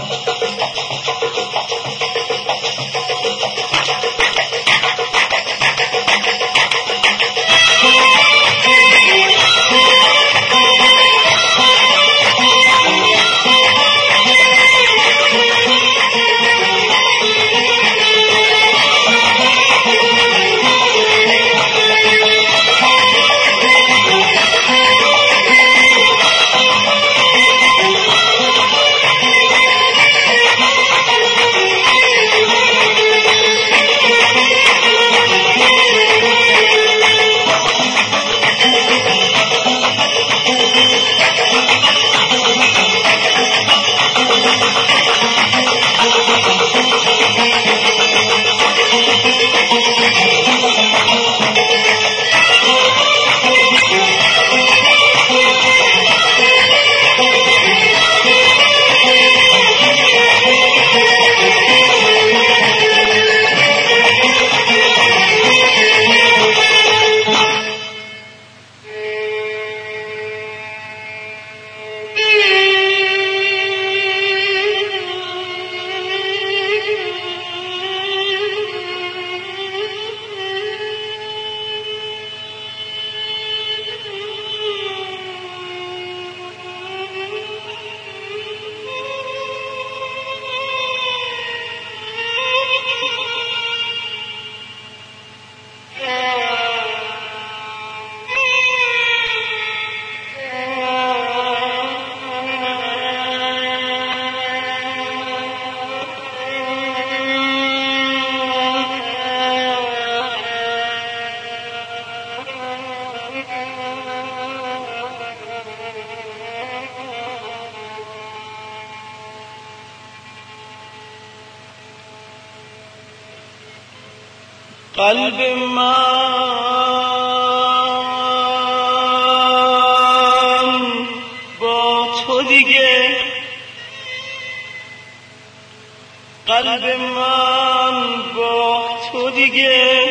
قلب من با تو دیگه، قلب من با تو دیگه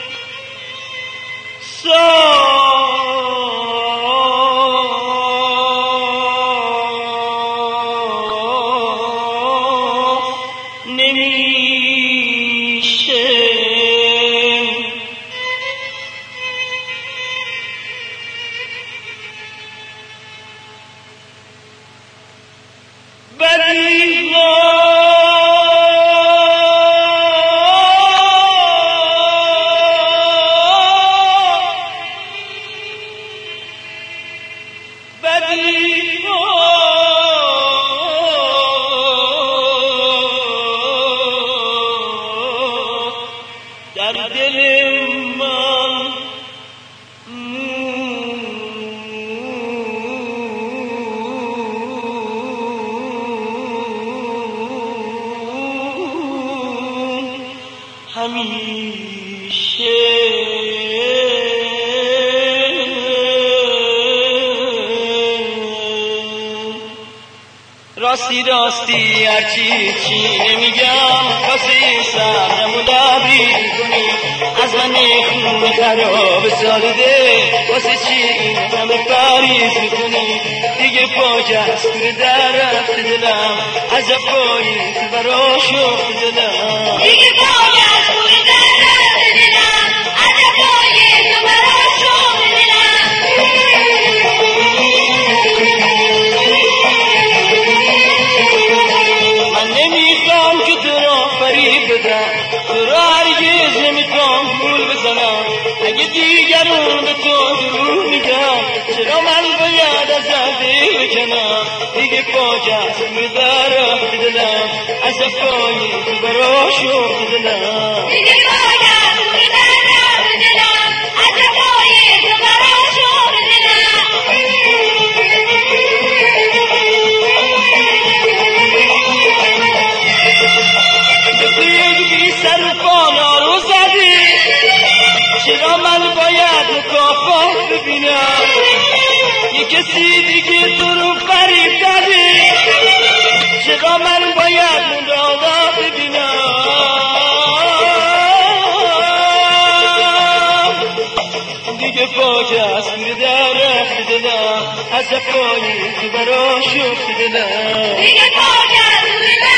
در دل من همیشه راستی راستی هرچی چی نمیگم واسه سرم و لبری کنی از من خون خراب سالده واسه چی این همه پریز میکنی دیگه پاجست دور درخت دلم از جفایی تو برا شفت دلم دیگه پاجست دور درخت دلم از جفایی تو برا شفت دلم من نمیخوام که تو را فریب بدم تو را هرگز نمیخوام پول بزنم اگه دیگرون به تو دروغ میگم چرا من باید از عهده بکنم دیگه پاجست دور درخت دلم از جفایی تو برا شفت دلم دیگه پاجست دور درخت دلم از جفایی تو برا شفت دلم سر پانا رو زدی چرا من باید مکافات ببینم یه کسی دیگه تو رو فریب دادی چرا من باید مداوات ببینم دیگه پاجست دور درخت دلم از جفایی تو برا شفت دلم دیگه پاجست دور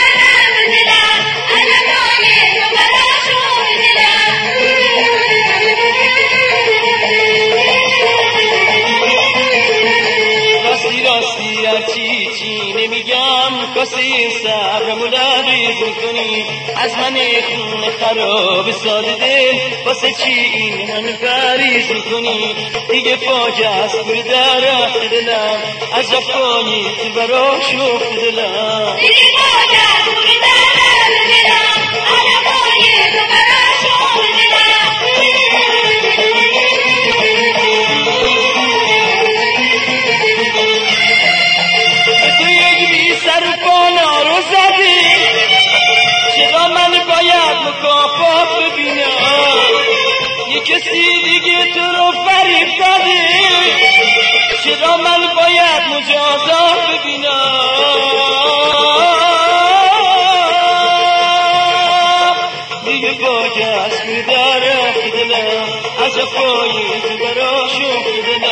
چی نمیگم کسی صبرمو لبریز میکنی از من خون خراب ساده دل واسه چی این همه پریز میکنی دیگه فاجعه است گل درخت دلم از جفای تو برا شفت دلم دیگه فاجعه است گل درخت دلم از جفای تو برا شفت دلم تو یک بی سر پانا رو زدی چرا من باید مکافات ببینم یه کسی دیگه تو رو فریب داده چرا من باید مجازات ببینم دیگه فاجعه است که درخت دلم از جفای تو برا شفت دلم